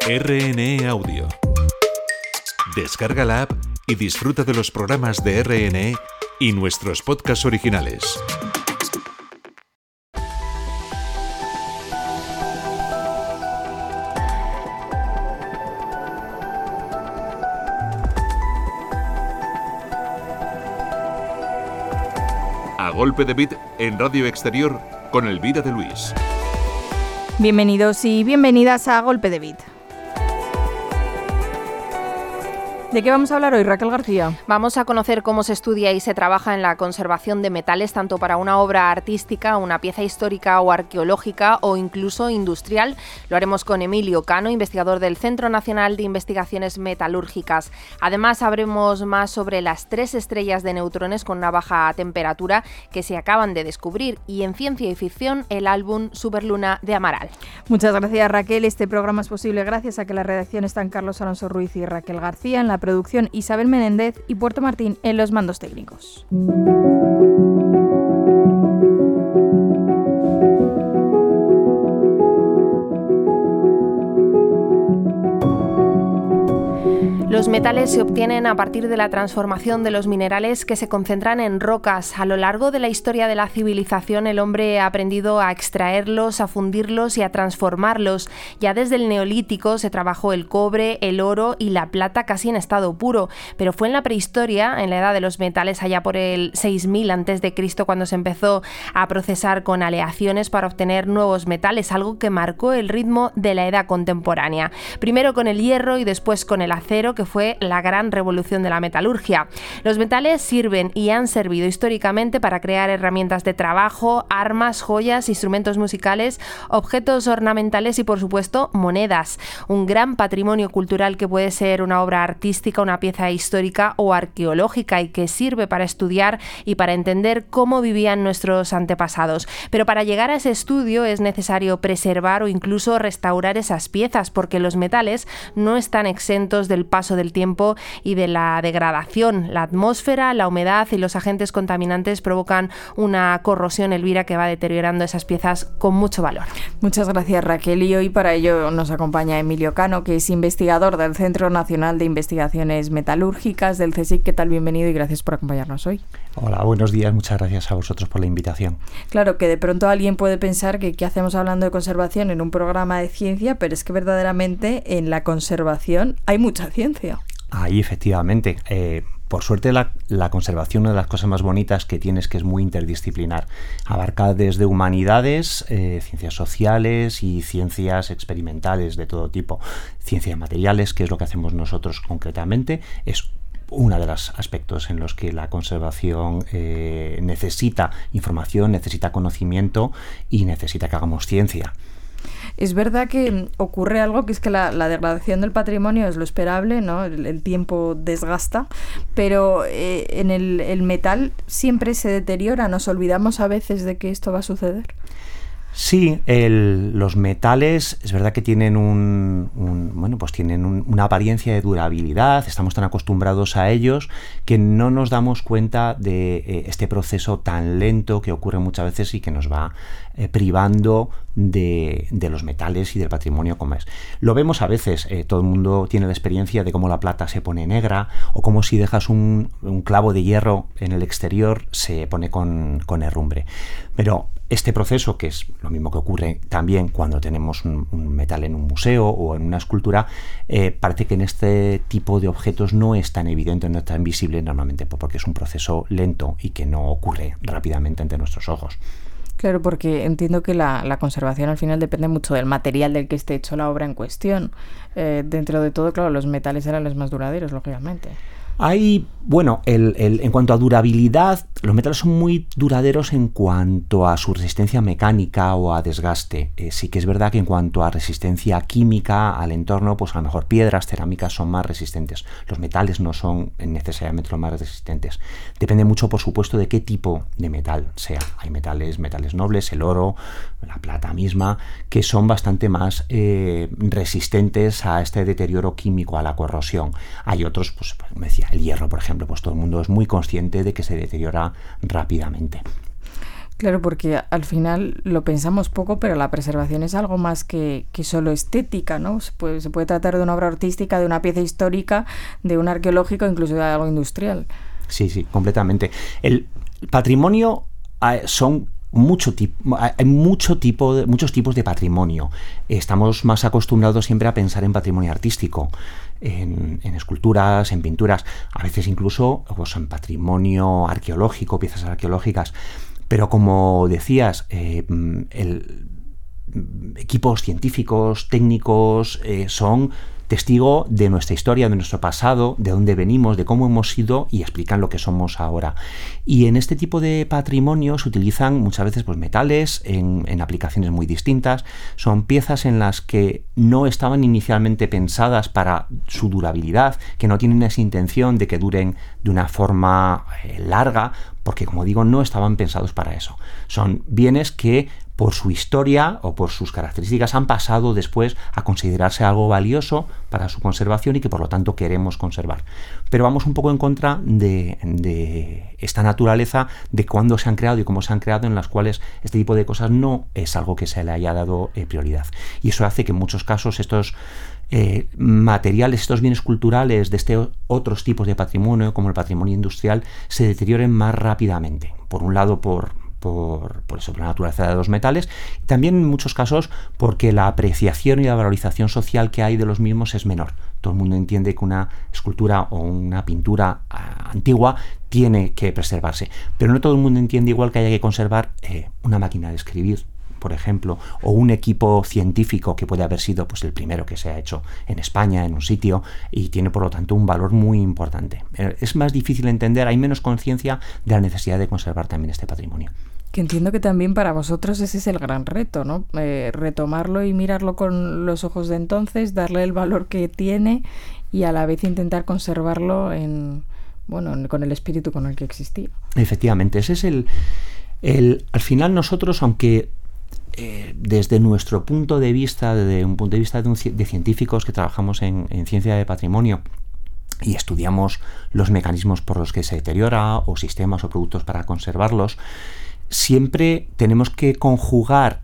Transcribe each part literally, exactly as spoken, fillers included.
R N E Audio. Descarga la app y disfruta de los programas de R N E y nuestros podcasts originales. A golpe de beat en Radio Exterior con Elvira de Luis. Bienvenidos y bienvenidas a Golpe de Beat. ¿De qué vamos a hablar hoy, Raquel García? Vamos a conocer cómo se estudia y se trabaja en la conservación de metales, tanto para una obra artística, una pieza histórica o arqueológica o incluso industrial. Lo haremos con Emilio Cano, investigador del Centro Nacional de Investigaciones Metalúrgicas. Además, sabremos más sobre las tres estrellas de neutrones con una baja temperatura que se acaban de descubrir, y en ciencia y ficción, el álbum Superluna de Amaral. Muchas gracias, Raquel. Este programa es posible gracias a que la redacción están Carlos Alonso Ruiz y Raquel García, en la producción Isabel Menéndez y Puerto Martín en los mandos técnicos. Los metales se obtienen a partir de la transformación de los minerales que se concentran en rocas. A lo largo de la historia de la civilización, el hombre ha aprendido a extraerlos, a fundirlos y a transformarlos. Ya desde el Neolítico se trabajó el cobre, el oro y la plata casi en estado puro. Pero fue en la prehistoria, en la edad de los metales, allá por el seis mil antes de Cristo, cuando se empezó a procesar con aleaciones para obtener nuevos metales, algo que marcó el ritmo de la edad contemporánea. Primero con el hierro y después con el acero, que fue la gran revolución de la metalurgia. Los metales sirven y han servido históricamente para crear herramientas de trabajo, armas, joyas, instrumentos musicales, objetos ornamentales y, por supuesto, monedas. Un gran patrimonio cultural que puede ser una obra artística, una pieza histórica o arqueológica, y que sirve para estudiar y para entender cómo vivían nuestros antepasados. Pero para llegar a ese estudio es necesario preservar o incluso restaurar esas piezas, porque los metales no están exentos del paso del tiempo y de la degradación. La atmósfera, la humedad y los agentes contaminantes provocan una corrosión, Elvira, que va deteriorando esas piezas con mucho valor. Muchas gracias, Raquel. Y hoy para ello nos acompaña Emilio Cano, que es investigador del Centro Nacional de Investigaciones Metalúrgicas del CSIC. ¿Qué tal? Bienvenido y gracias por acompañarnos hoy. Hola, buenos días. Muchas gracias a vosotros por la invitación. Claro, que de pronto alguien puede pensar que qué hacemos hablando de conservación en un programa de ciencia, pero es que verdaderamente en la conservación hay mucha ciencia. Ahí, efectivamente. Eh, por suerte, la, la conservación, una de las cosas más bonitas que tiene es que es muy interdisciplinar. Abarca desde humanidades, eh, ciencias sociales y ciencias experimentales de todo tipo. Ciencia de materiales, que es lo que hacemos nosotros concretamente, es uno de los aspectos en los que la conservación eh, necesita información, necesita conocimiento y necesita que hagamos ciencia. Es verdad que ocurre algo, que es que la, la degradación del patrimonio es lo esperable, ¿no? El, el tiempo desgasta, pero eh, en el, el metal siempre se deteriora. ¿Nos olvidamos a veces de que esto va a suceder? Sí, el, los metales es verdad que tienen un, un bueno, pues tienen un, una apariencia de durabilidad. Estamos tan acostumbrados a ellos que no nos damos cuenta de eh, este proceso tan lento que ocurre muchas veces y que nos va eh, privando de, de los metales y del patrimonio como es. Lo vemos a veces. Eh, todo el mundo tiene la experiencia de cómo la plata se pone negra, o cómo si dejas un, un clavo de hierro en el exterior se pone con, con herrumbre. Pero este proceso, que es lo mismo que ocurre también cuando tenemos un, un metal en un museo o en una escultura, eh, parece que en este tipo de objetos no es tan evidente, no es tan visible normalmente, porque es un proceso lento y que no ocurre rápidamente ante nuestros ojos. Claro, porque entiendo que la, la conservación al final depende mucho del material del que esté hecho la obra en cuestión. Eh, dentro de todo, claro, los metales eran los más duraderos, lógicamente. Hay, bueno, el, el, en cuanto a durabilidad, los metales son muy duraderos en cuanto a su resistencia mecánica o a desgaste. Eh, sí que es verdad que en cuanto a resistencia química al entorno, pues a lo mejor piedras, cerámicas son más resistentes. Los metales no son necesariamente los más resistentes. Depende mucho, por supuesto, de qué tipo de metal sea. Hay metales, metales nobles, el oro, la plata misma, que son bastante más eh, resistentes a este deterioro químico, a la corrosión. Hay otros, pues, me decía, el hierro, por ejemplo, pues todo el mundo es muy consciente de que se deteriora rápidamente. Claro, porque al final lo pensamos poco, pero la preservación es algo más que, que solo estética, ¿no? Se puede, se puede tratar de una obra artística, de una pieza histórica, de un arqueológico, incluso de algo industrial. Sí, sí, completamente. El patrimonio son mucho tipo, hay mucho tipo de, muchos tipos de patrimonio. Estamos más acostumbrados siempre a pensar en patrimonio artístico, en, en esculturas, en pinturas, a veces incluso pues, en patrimonio arqueológico, piezas arqueológicas. Pero como decías, eh, el, equipos científicos, técnicos, eh, son testigo de nuestra historia, de nuestro pasado, de dónde venimos, de cómo hemos sido y explican lo que somos ahora. Y en este tipo de patrimonio se utilizan muchas veces pues, metales en, en aplicaciones muy distintas. Son piezas en las que no estaban inicialmente pensadas para su durabilidad, que no tienen esa intención de que duren de una forma eh, larga, porque como digo, no estaban pensados para eso. Son bienes que por su historia o por sus características han pasado después a considerarse algo valioso para su conservación y que por lo tanto queremos conservar. Pero vamos un poco en contra de, de esta naturaleza de cuándo se han creado y cómo se han creado, en las cuales este tipo de cosas no es algo que se le haya dado eh, prioridad. Y eso hace que en muchos casos estos Eh, materiales, estos bienes culturales de este otros tipos de patrimonio, como el patrimonio industrial, se deterioren más rápidamente. Por un lado, por, por, por eso, por la naturaleza de los metales, y también en muchos casos porque la apreciación y la valorización social que hay de los mismos es menor. Todo el mundo entiende que una escultura o una pintura uh, antigua tiene que preservarse, pero no todo el mundo entiende igual que haya que conservar eh, una máquina de escribir, por ejemplo, o un equipo científico que puede haber sido pues, el primero que se ha hecho en España, en un sitio, y tiene por lo tanto un valor muy importante. Es más difícil entender, hay menos conciencia de la necesidad de conservar también este patrimonio. Que entiendo que también para vosotros ese es el gran reto, ¿no? Eh, retomarlo y mirarlo con los ojos de entonces, darle el valor que tiene y a la vez intentar conservarlo en, bueno, con el espíritu con el que existía. Efectivamente, ese es el... el al final nosotros, aunque Eh, desde nuestro punto de vista, desde un punto de vista de, un, de científicos que trabajamos en, en ciencia de patrimonio y estudiamos los mecanismos por los que se deteriora o sistemas o productos para conservarlos, siempre tenemos que conjugar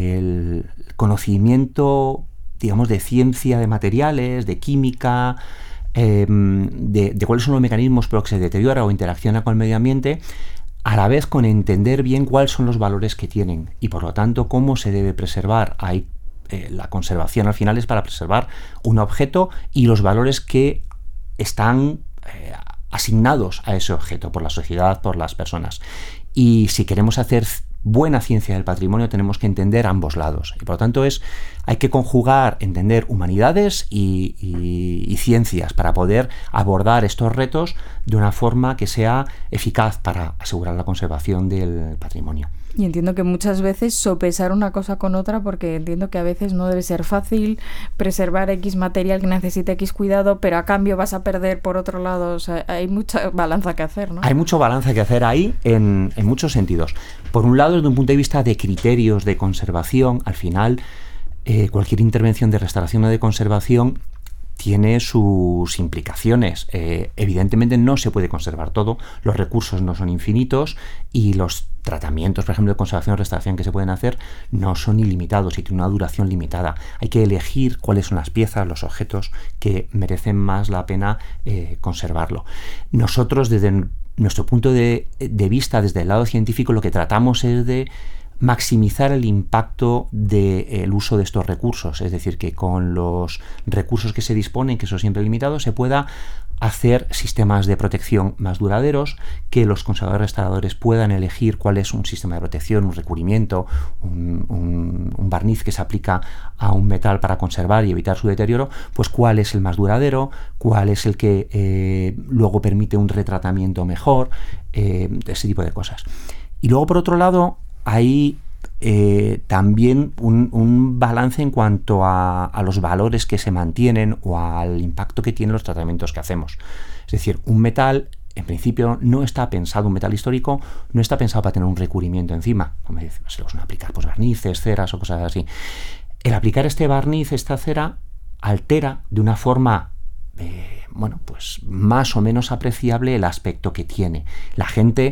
el conocimiento, digamos, de ciencia de materiales, de química, eh, de, de cuáles son los mecanismos por los que se deteriora o interacciona con el medio ambiente, a la vez con entender bien cuáles son los valores que tienen y por lo tanto cómo se debe preservar. Hay, eh, la conservación al final es para preservar un objeto y los valores que están eh, asignados a ese objeto por la sociedad, por las personas. Y si queremos hacer buena ciencia del patrimonio tenemos que entender ambos lados y por lo tanto es hay que conjugar, entender humanidades y, y, y ciencias para poder abordar estos retos de una forma que sea eficaz para asegurar la conservación del patrimonio. Y entiendo que muchas veces sopesar una cosa con otra, porque entiendo que a veces no debe ser fácil preservar X material que necesita X cuidado, pero a cambio vas a perder por otro lado. O sea, hay mucha balanza que hacer, ¿no? Hay mucho balanza que hacer ahí en, en muchos sentidos. Por un lado, desde un punto de vista de criterios de conservación, al final eh, cualquier intervención de restauración o de conservación tiene sus implicaciones. Eh, evidentemente no se puede conservar todo, los recursos no son infinitos y los tratamientos, por ejemplo, de conservación o restauración que se pueden hacer no son ilimitados y tienen una duración limitada. Hay que elegir cuáles son las piezas, los objetos que merecen más la pena eh, conservarlo. Nosotros, desde nuestro punto de, de vista, desde el lado científico, lo que tratamos es de maximizar el impacto del uso de estos recursos, es decir, que con los recursos que se disponen, que son siempre limitados, se pueda hacer sistemas de protección más duraderos, que los conservadores restauradores puedan elegir cuál es un sistema de protección, un recubrimiento, un, un, un barniz que se aplica a un metal para conservar y evitar su deterioro, pues cuál es el más duradero, cuál es el que eh, luego permite un retratamiento mejor, eh, ese tipo de cosas. Y luego, por otro lado, hay eh, también un, un balance en cuanto a, a los valores que se mantienen o al impacto que tienen los tratamientos que hacemos. Es decir, un metal, en principio, no está pensado, un metal histórico, no está pensado para tener un recubrimiento encima, como se lo suelen aplicar pues, barnices, ceras o cosas así. El aplicar este barniz, esta cera, altera de una forma eh, bueno, pues más o menos apreciable el aspecto que tiene. La gente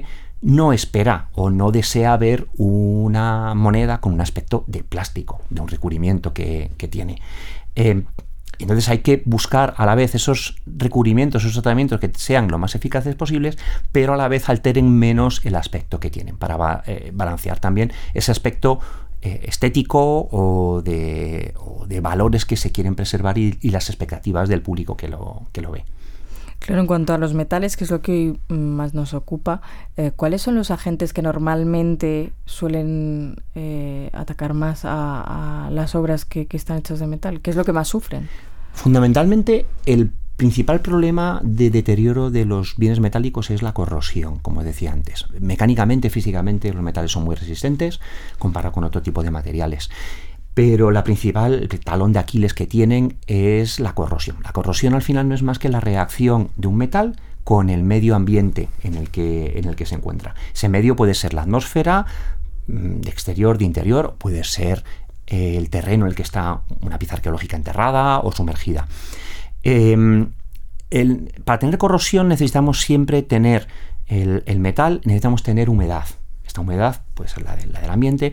no espera o no desea ver una moneda con un aspecto de plástico, de un recubrimiento que, que tiene. Eh, entonces hay que buscar a la vez esos recubrimientos, esos tratamientos que sean lo más eficaces posibles, pero a la vez alteren menos el aspecto que tienen, para eh, balancear también ese aspecto eh, estético o de, o de valores que se quieren preservar y, y las expectativas del público que lo, que lo ve. Claro, en cuanto a los metales, que es lo que hoy más nos ocupa, eh, ¿cuáles son los agentes que normalmente suelen eh, atacar más a, a las obras que, que están hechas de metal? ¿Qué es lo que más sufren? Fundamentalmente, el principal problema de deterioro de los bienes metálicos es la corrosión, como decía antes. Mecánicamente, físicamente, los metales son muy resistentes comparado con otro tipo de materiales. Pero la principal, el talón de Aquiles que tienen es la corrosión. La corrosión al final no es más que la reacción de un metal con el medio ambiente en el que, en el que se encuentra. Ese medio puede ser la atmósfera, de exterior, de interior, puede ser eh, el terreno en el que está una pieza arqueológica enterrada o sumergida. Eh, el, para tener corrosión necesitamos siempre tener el, el metal, necesitamos tener humedad. Esta humedad puede ser la, de, la del ambiente,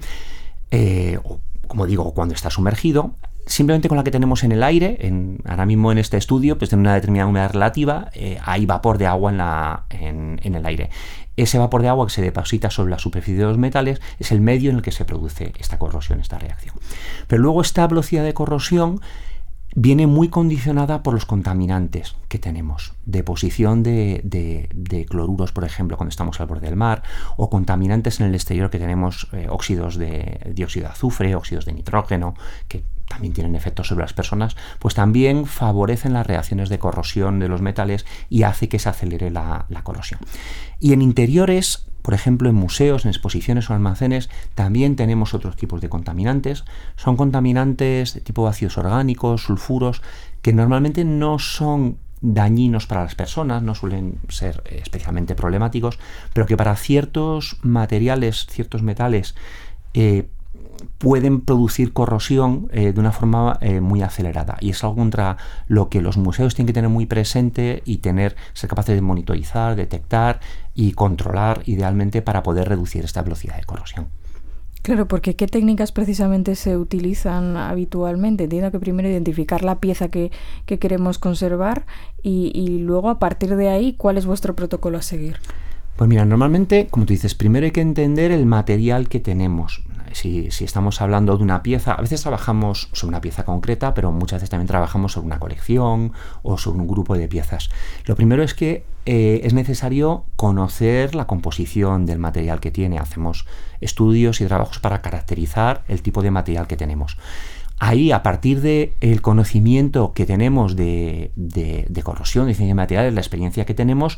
eh, o como digo, cuando está sumergido, simplemente con la que tenemos en el aire, en, ahora mismo en este estudio, pues tiene una determinada humedad relativa, eh, hay vapor de agua en, la, en, en el aire. Ese vapor de agua que se deposita sobre la superficie de los metales es el medio en el que se produce esta corrosión, esta reacción. Pero luego esta velocidad de corrosión viene muy condicionada por los contaminantes que tenemos, deposición de, de, de cloruros, por ejemplo, cuando estamos al borde del mar, o contaminantes en el exterior que tenemos eh, óxidos de dióxido de azufre, óxidos de nitrógeno, que también tienen efectos sobre las personas, pues también favorecen las reacciones de corrosión de los metales y hace que se acelere la, la corrosión. Y en interiores, por ejemplo, en museos, en exposiciones o almacenes, también tenemos otros tipos de contaminantes. Son contaminantes de tipo ácidos orgánicos, sulfuros, que normalmente no son dañinos para las personas, no suelen ser especialmente problemáticos, pero que para ciertos materiales, ciertos metales, eh, pueden producir corrosión eh, de una forma eh, muy acelerada, y es algo contra lo que los museos tienen que tener muy presente y tener, ser capaces de monitorizar, detectar y controlar idealmente para poder reducir esta velocidad de corrosión. Claro, porque ¿qué técnicas precisamente se utilizan habitualmente? Entiendo que primero identificar la pieza que, que queremos conservar y, y luego a partir de ahí, ¿cuál es vuestro protocolo a seguir? Pues mira, normalmente, como tú dices, primero hay que entender el material que tenemos. Si, si estamos hablando de una pieza, a veces trabajamos sobre una pieza concreta, pero muchas veces también trabajamos sobre una colección o sobre un grupo de piezas. Lo primero es que eh, es necesario conocer la composición del material que tiene. Hacemos estudios y trabajos para caracterizar el tipo de material que tenemos. Ahí, a partir del conocimiento que tenemos de, de, de corrosión, de diseño de materiales, la experiencia que tenemos,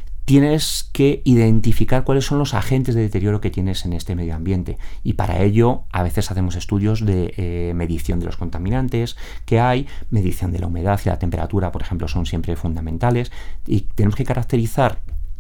tienes que identificar cuáles son los agentes de deterioro que tienes en este medio ambiente, y para ello a veces hacemos estudios de eh, medición de los contaminantes que hay, medición de la humedad y la temperatura, por ejemplo, son siempre fundamentales, y tenemos que caracterizar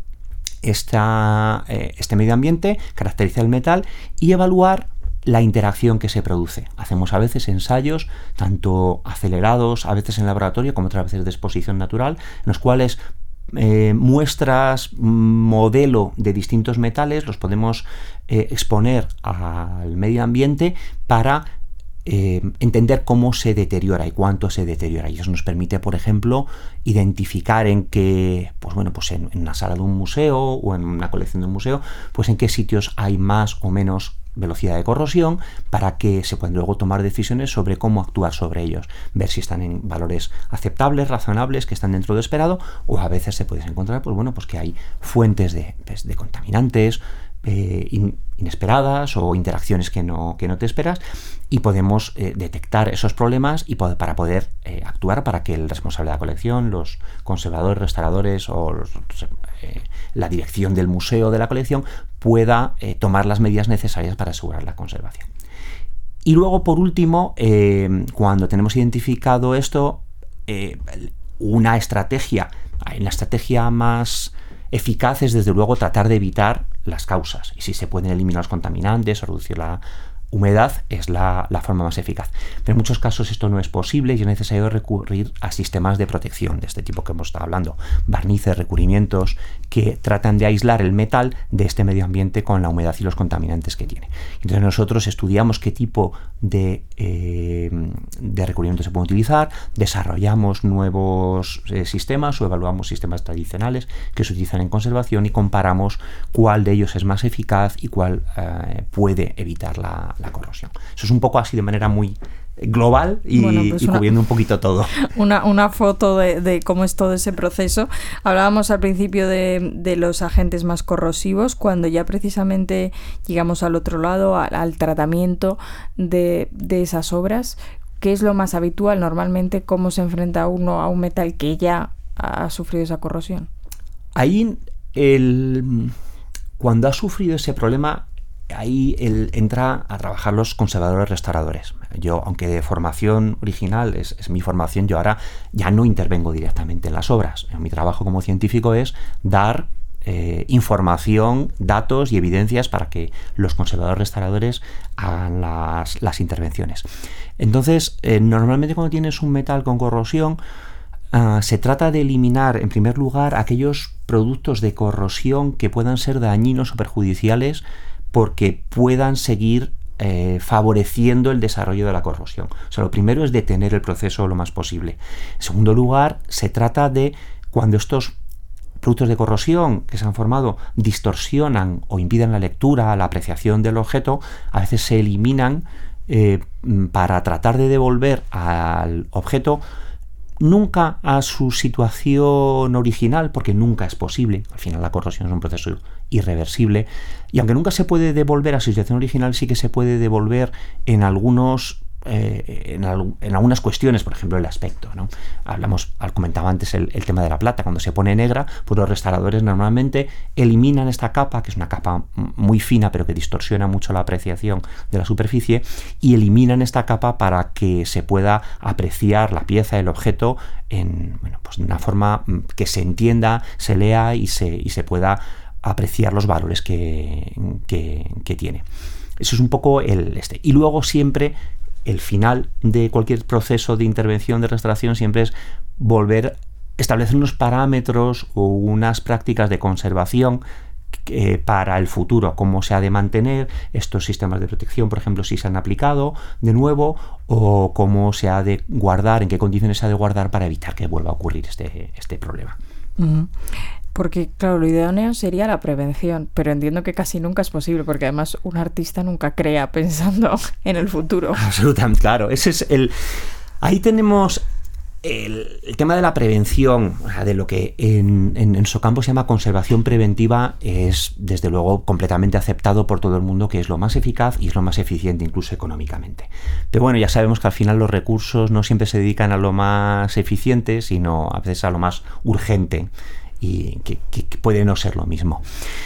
esta, eh, este medio ambiente, caracterizar el metal y evaluar la interacción que se produce. Hacemos a veces ensayos, tanto acelerados, a veces en laboratorio, como otras veces de exposición natural, en los cuales Eh, muestras, modelo de distintos metales, los podemos eh, exponer al medio ambiente para eh, entender cómo se deteriora y cuánto se deteriora. Y eso nos permite, por ejemplo, identificar en qué, pues bueno, pues en, en una sala de un museo o en una colección de un museo, pues en qué sitios hay más o menos velocidad de corrosión, para que se puedan luego tomar decisiones sobre cómo actuar sobre ellos, ver si están en valores aceptables, razonables, que están dentro de lo esperado, o a veces se puede encontrar, pues bueno, pues que hay fuentes de, pues, de contaminantes eh, in, inesperadas o interacciones que no, que no te esperas, y podemos eh, detectar esos problemas y pod- para poder eh, actuar para que el responsable de la colección, los conservadores, restauradores o los, eh, la dirección del museo de la colección pueda eh, tomar las medidas necesarias para asegurar la conservación. Y luego, por último, eh, cuando tenemos identificado esto, eh, una estrategia, la estrategia más eficaz es desde luego tratar de evitar las causas, y si se pueden eliminar los contaminantes o reducir la humedad es la, la forma más eficaz. Pero en muchos casos esto no es posible y es necesario recurrir a sistemas de protección de este tipo que hemos estado hablando, barnices, recubrimientos, que tratan de aislar el metal de este medio ambiente con la humedad y los contaminantes que tiene. Entonces nosotros estudiamos qué tipo de, eh, de recubrimientos se pueden utilizar, desarrollamos nuevos eh, sistemas o evaluamos sistemas tradicionales que se utilizan en conservación y comparamos cuál de ellos es más eficaz y cuál eh, puede evitar la, la corrosión. Eso es un poco así de manera muy global y, bueno, pues y cubriendo una, un poquito todo. Una, una foto de, de cómo es todo ese proceso. Hablábamos al principio de, de los agentes más corrosivos, cuando ya precisamente llegamos al otro lado, al, al tratamiento de, de esas obras. ¿Qué es lo más habitual normalmente? ¿Cómo se enfrenta uno a un metal que ya ha sufrido esa corrosión? Ahí, el, cuando ha sufrido ese problema, ahí él entra a trabajar los conservadores restauradores. Yo, aunque de formación original es, es mi formación, yo ahora ya no intervengo directamente en las obras. Mi trabajo como científico es dar eh, información, datos y evidencias para que los conservadores restauradores hagan las, las intervenciones. Entonces, eh, normalmente cuando tienes un metal con corrosión, uh, se trata de eliminar, en primer lugar, aquellos productos de corrosión que puedan ser dañinos o perjudiciales porque puedan seguir eh, favoreciendo el desarrollo de la corrosión. O sea, lo primero es detener el proceso lo más posible. En segundo lugar, se trata de cuando estos productos de corrosión que se han formado distorsionan o impiden la lectura, la apreciación del objeto, a veces se eliminan eh, para tratar de devolver al objeto nunca a su situación original, porque nunca es posible. Al final la corrosión es un proceso irreversible y aunque nunca se puede devolver a su situación original, sí que se puede devolver en algunos eh, en, al, en algunas cuestiones, por ejemplo el aspecto, ¿no? Hablamos, comentaba antes el, el tema de la plata. Cuando se pone negra, pues los restauradores normalmente eliminan esta capa, que es una capa muy fina pero que distorsiona mucho la apreciación de la superficie, y eliminan esta capa para que se pueda apreciar la pieza, el objeto en, bueno, pues de una forma que se entienda, se lea y se, y se pueda apreciar los valores que, que, que tiene. Eso es un poco el este. Y luego siempre el final de cualquier proceso de intervención de restauración siempre es volver a establecer unos parámetros o unas prácticas de conservación eh, para el futuro, cómo se ha de mantener estos sistemas de protección, por ejemplo, si se han aplicado de nuevo, o cómo se ha de guardar, en qué condiciones se ha de guardar para evitar que vuelva a ocurrir este, este problema. Uh-huh. Porque, claro, lo idóneo sería la prevención, pero entiendo que casi nunca es posible, porque además un artista nunca crea pensando en el futuro. Absolutamente, claro. Ese es el. Ahí tenemos el, el tema de la prevención, o sea, de lo que en, en, en su campo se llama conservación preventiva, es desde luego completamente aceptado por todo el mundo que es lo más eficaz y es lo más eficiente, incluso económicamente. Pero bueno, ya sabemos que al final los recursos no siempre se dedican a lo más eficiente, sino a veces a lo más urgente, y que, que, que puede no ser lo mismo.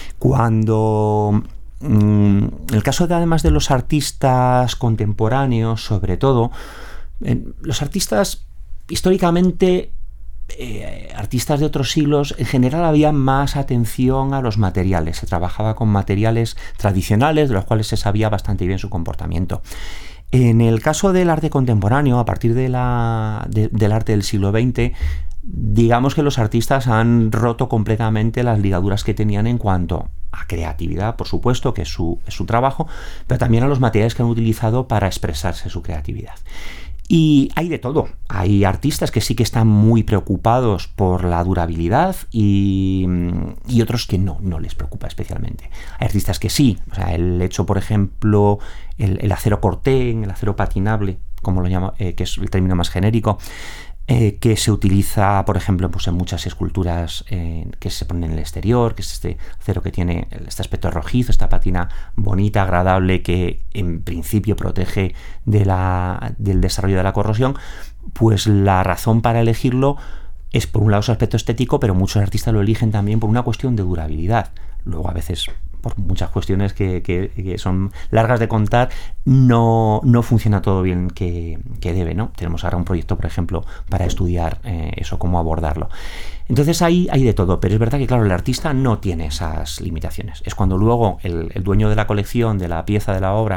Cuando mmm, el caso de, además de los artistas contemporáneos, sobre todo, eh, los artistas históricamente, eh, artistas de otros siglos, en general había más atención a los materiales. Se trabajaba con materiales tradicionales, de los cuales se sabía bastante bien su comportamiento. En el caso del arte contemporáneo, a partir de la, de, del arte del siglo veinte, digamos que los artistas han roto completamente las ligaduras que tenían en cuanto a creatividad, por supuesto, que es su, es su trabajo, pero también a los materiales que han utilizado para expresarse su creatividad. Y hay de todo. Hay artistas que sí que están muy preocupados por la durabilidad y, y otros que no, no les preocupa especialmente. Hay artistas que sí. O sea, el hecho, por ejemplo, el, el acero corten, el acero patinable, como lo llama, eh, que es el término más genérico, Eh, que se utiliza, por ejemplo, pues en muchas esculturas eh, que se ponen en el exterior, que es este acero que tiene este aspecto rojizo, esta patina bonita, agradable, que en principio protege de la, del desarrollo de la corrosión. Pues la razón para elegirlo es, por un lado, su aspecto estético, pero muchos artistas lo eligen también por una cuestión de durabilidad. Luego, a veces, por muchas cuestiones que, que, que son largas de contar, no, no funciona todo bien que, que debe, ¿no? Tenemos ahora un proyecto, por ejemplo, para estudiar eh, eso, cómo abordarlo. Entonces ahí hay de todo, pero es verdad que, claro, el artista no tiene esas limitaciones. Es cuando luego el, el dueño de la colección, de la pieza, de la obra,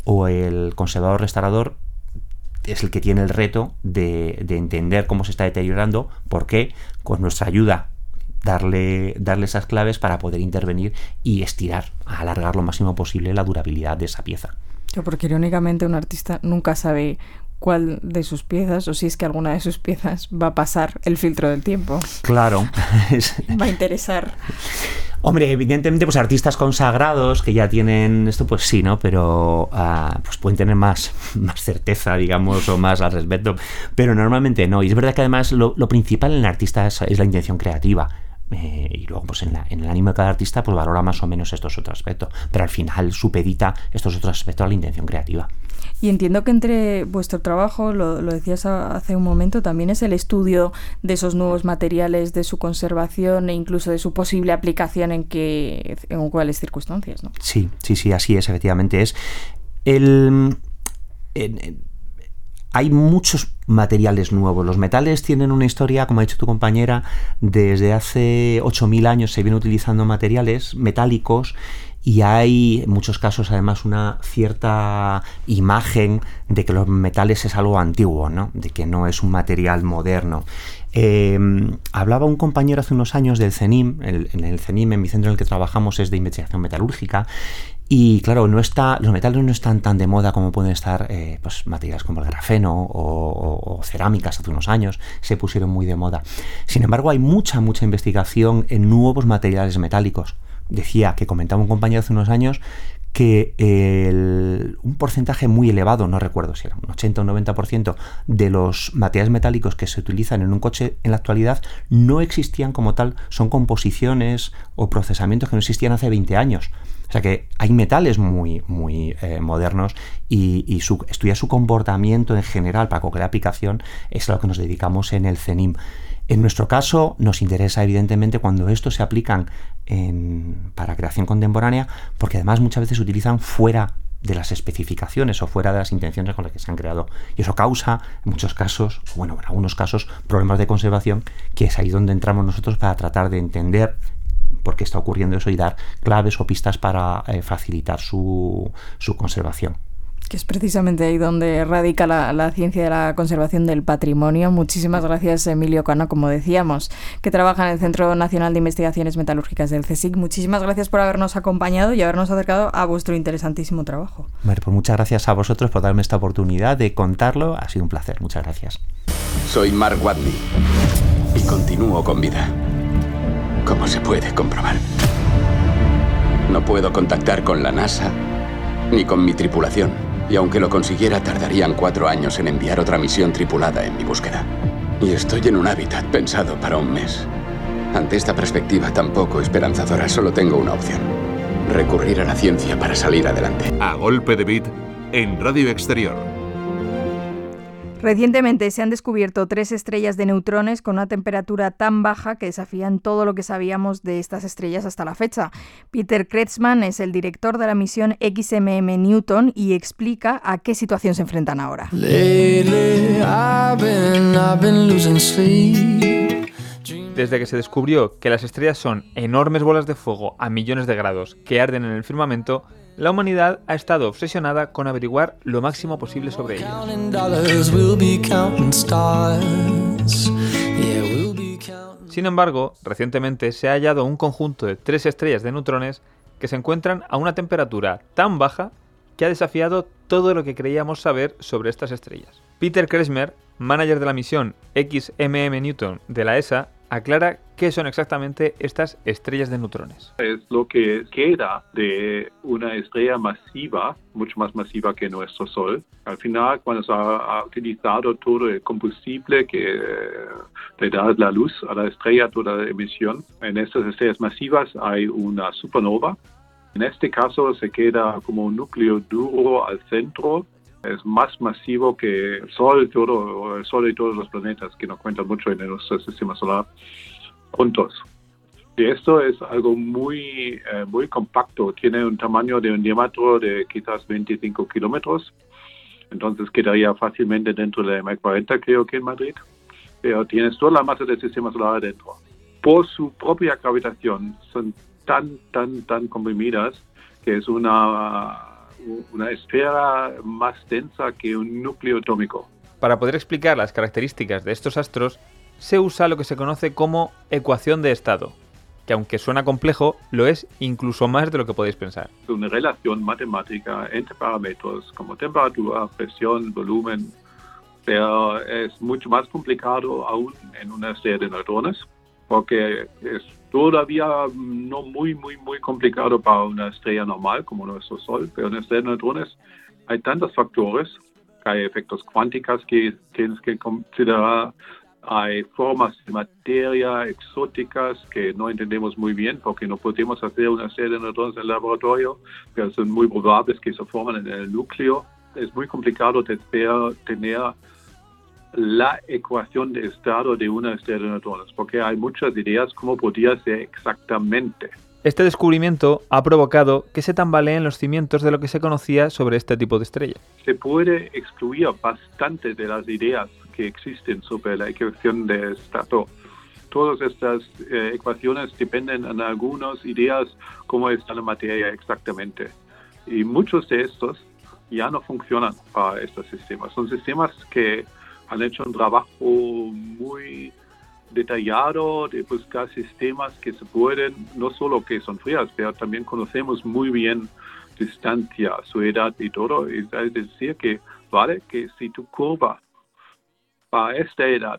o el conservador restaurador es el que tiene el reto de, de entender cómo se está deteriorando, por qué, con nuestra ayuda darle, darle esas claves para poder intervenir y estirar, alargar lo máximo posible la durabilidad de esa pieza. Yo, porque irónicamente un artista nunca sabe cuál de sus piezas, o si es que alguna de sus piezas va a pasar el filtro del tiempo. Claro. Va a interesar. Hombre, evidentemente, pues artistas consagrados que ya tienen esto, pues sí, ¿no? Pero uh, pues pueden tener más, más certeza, digamos, o más al respecto. Pero normalmente no. Y es verdad que además lo, lo principal en el artista es, es la intención creativa. Eh, y luego, pues en, la, en el ánimo de cada artista, pues valora más o menos estos otros aspectos. Pero al final supedita estos otros aspectos a la intención creativa. Y entiendo que entre vuestro trabajo, lo, lo decías hace un momento, también es el estudio de esos nuevos materiales, de su conservación e incluso de su posible aplicación en qué, en cuáles circunstancias, ¿no? Sí, sí, sí, así es, efectivamente es. El, el, el, hay muchos materiales nuevos. Los metales tienen una historia, como ha dicho tu compañera, desde hace ocho mil años se vienen utilizando materiales metálicos. Y hay, en muchos casos, además, una cierta imagen de que los metales es algo antiguo, ¿no? De que no es un material moderno. Eh, hablaba un compañero hace unos años del CENIM, el, en el CENIM, en mi centro en el que trabajamos, es de investigación metalúrgica, y claro, no está, los metales no están tan de moda como pueden estar eh, pues, materiales como el grafeno o, o, o cerámicas. Hace unos años se pusieron muy de moda. Sin embargo, hay mucha, mucha investigación en nuevos materiales metálicos. Decía, que comentaba un compañero hace unos años, que el, un porcentaje muy elevado, no recuerdo si era un ochenta o un noventa por ciento de los materiales metálicos que se utilizan en un coche en la actualidad no existían como tal, son composiciones o procesamientos que no existían hace veinte años. O sea que hay metales muy, muy eh, modernos y, y su, estudiar su comportamiento en general para cualquier aplicación es a lo que nos dedicamos en el CENIM. En nuestro caso nos interesa evidentemente cuando estos se aplican en, para creación contemporánea, porque además muchas veces se utilizan fuera de las especificaciones o fuera de las intenciones con las que se han creado. Y eso causa, en muchos casos, bueno, en algunos casos, problemas de conservación, que es ahí donde entramos nosotros para tratar de entender por qué está ocurriendo eso y dar claves o pistas para eh, facilitar su, su conservación. Que es precisamente ahí donde radica la, la ciencia de la conservación del patrimonio. Muchísimas gracias, Emilio Cano, como decíamos, que trabaja en el Centro Nacional de Investigaciones Metalúrgicas del CSIC. Muchísimas gracias por habernos acompañado y habernos acercado a vuestro interesantísimo trabajo. Bueno, pues muchas gracias a vosotros por darme esta oportunidad de contarlo. Ha sido un placer. Muchas gracias. Soy Mark Watney y continúo con vida, como se puede comprobar. No puedo contactar con la NASA ni con mi tripulación. Y aunque lo consiguiera, tardarían cuatro años en enviar otra misión tripulada en mi búsqueda. Y estoy en un hábitat pensado para un mes. Ante esta perspectiva tan poco esperanzadora, solo tengo una opción: recurrir a la ciencia para salir adelante. A golpe de beat en Radio Exterior. Recientemente se han descubierto tres estrellas de neutrones con una temperatura tan baja que desafían todo lo que sabíamos de estas estrellas hasta la fecha. Peter Kretschmann es el director de la misión X M M Newton y explica a qué situación se enfrentan ahora. Lately, I've been, I've been losing sleep. Desde que se descubrió que las estrellas son enormes bolas de fuego a millones de grados que arden en el firmamento, la humanidad ha estado obsesionada con averiguar lo máximo posible sobre ellas. Sin embargo, recientemente se ha hallado un conjunto de tres estrellas de neutrones que se encuentran a una temperatura tan baja que ha desafiado todo lo que creíamos saber sobre estas estrellas. Peter Kretschmann, manager de la misión X M M Newton de la E S A, aclara qué son exactamente estas estrellas de neutrones. Es lo que queda de una estrella masiva, mucho más masiva que nuestro Sol. Al final, cuando se ha utilizado todo el combustible que le da la luz a la estrella, toda la emisión, en estas estrellas masivas hay una supernova. En este caso se queda como un núcleo duro al centro. Es más masivo que el Sol, todo, el Sol y todos los planetas que nos cuentan mucho en nuestro sistema solar juntos. Y esto es algo muy, eh, muy compacto. Tiene un tamaño de un diámetro de quizás veinticinco kilómetros. Entonces quedaría fácilmente dentro de la M cuarenta, creo que en Madrid. Pero tienes toda la masa del sistema solar adentro. Por su propia gravitación son tan, tan, tan comprimidas que es una una esfera más densa que un núcleo atómico. Para poder explicar las características de estos astros, se usa lo que se conoce como ecuación de estado, que aunque suena complejo, lo es incluso más de lo que podéis pensar. Es una relación matemática entre parámetros como temperatura, presión, volumen, pero es mucho más complicado aún en una estrella de neutrones, porque es todavía no muy, muy, muy complicado para una estrella normal como nuestro Sol, pero en una estrella de neutrones hay tantos factores, hay efectos cuánticos que tienes que considerar, hay formas de materia exóticas que no entendemos muy bien porque no podemos hacer una serie de neutrones en el laboratorio, pero son muy probables que se forman en el núcleo. Es muy complicado de tener la ecuación de estado de una estrella de neutrones porque hay muchas ideas cómo podría ser exactamente. Este descubrimiento ha provocado que se tambaleen los cimientos de lo que se conocía sobre este tipo de estrella. Se puede excluir bastante de las ideas que existen sobre la ecuación de estado. Todas estas eh, ecuaciones dependen en algunas ideas cómo está la materia exactamente. Y muchos de estos ya no funcionan para estos sistemas. Son sistemas que han hecho un trabajo muy detallado de buscar sistemas que se pueden, no solo que son frías, pero también conocemos muy bien distancia, su edad y todo. Es decir, que vale que si tu curva para esta edad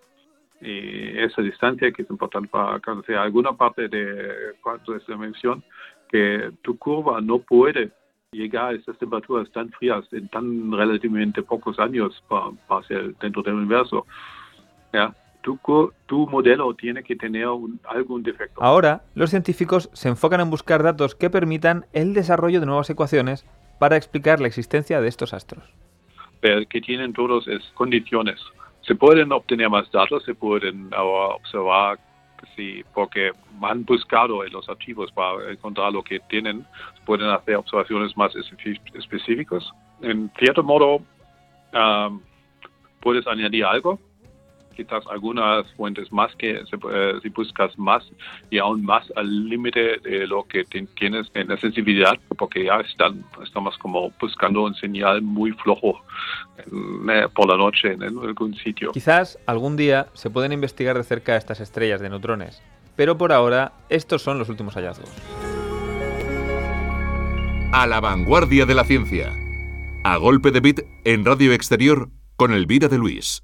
y esa distancia que es importante para conocer alguna parte de cuanto es la dimensión, que tu curva no puede llegar a estas temperaturas tan frías en tan relativamente pocos años para, para ser dentro del universo. ¿Ya? Tu, tu modelo tiene que tener un, algún defecto. Ahora, los científicos se enfocan en buscar datos que permitan el desarrollo de nuevas ecuaciones para explicar la existencia de estos astros. Pero que tienen todas es condiciones. Se pueden obtener más datos, se pueden ahora observar, sí, porque han buscado en los archivos para encontrar lo que tienen, pueden hacer observaciones más específicas. En cierto modo, um, puedes añadir algo, quizás algunas fuentes más que si, eh, si buscas más y aún más al límite de lo que tienes en la sensibilidad, porque ya están, estamos como buscando un señal muy flojo eh, por la noche en, en algún sitio. Quizás algún día se pueden investigar de cerca estas estrellas de neutrones, pero por ahora estos son los últimos hallazgos. A la vanguardia de la ciencia. A golpe de bit en Radio Exterior con Elvira de Luis.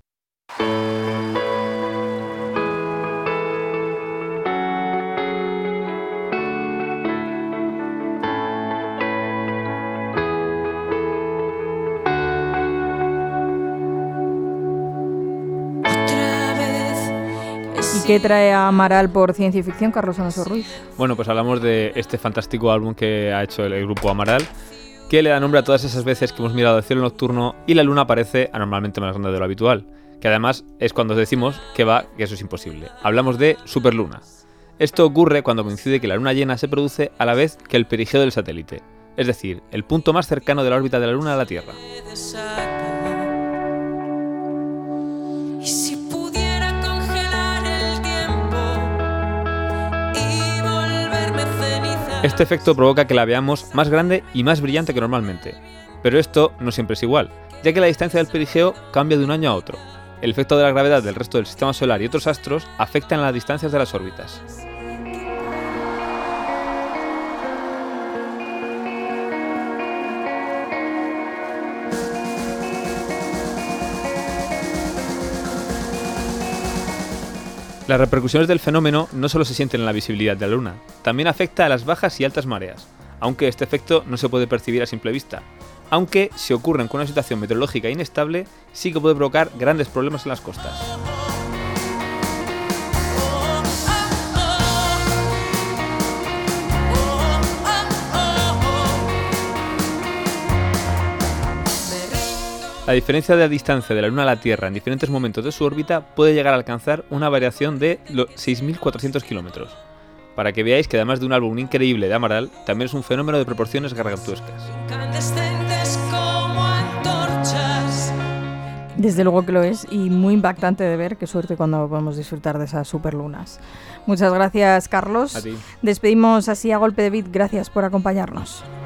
¿Qué trae a Amaral por ciencia y ficción, Carlos Alonso Ruiz? Bueno, pues hablamos de este fantástico álbum que ha hecho el grupo Amaral, que le da nombre a todas esas veces que hemos mirado el cielo nocturno y la luna aparece anormalmente más grande de lo habitual, que además es cuando decimos que va, que eso es imposible. Hablamos de superluna. Esto ocurre cuando coincide que la luna llena se produce a la vez que el perigeo del satélite, es decir, el punto más cercano de la órbita de la luna a la Tierra. Este efecto provoca que la veamos más grande y más brillante que normalmente. Pero esto no siempre es igual, ya que la distancia del perigeo cambia de un año a otro. El efecto de la gravedad del resto del sistema solar y otros astros afectan las distancias de las órbitas. Las repercusiones del fenómeno no solo se sienten en la visibilidad de la Luna, también afecta a las bajas y altas mareas, aunque este efecto no se puede percibir a simple vista. Aunque, si ocurren con una situación meteorológica inestable, sí que puede provocar grandes problemas en las costas. La diferencia de la distancia de la Luna a la Tierra en diferentes momentos de su órbita puede llegar a alcanzar una variación de seis mil cuatrocientos kilómetros. Para que veáis que además de un álbum increíble de Amaral, también es un fenómeno de proporciones gargantuescas. Desde luego que lo es, y muy impactante de ver. Qué suerte cuando podemos disfrutar de esas superlunas. Muchas gracias, Carlos. A ti. Despedimos así a golpe de beat. Gracias por acompañarnos.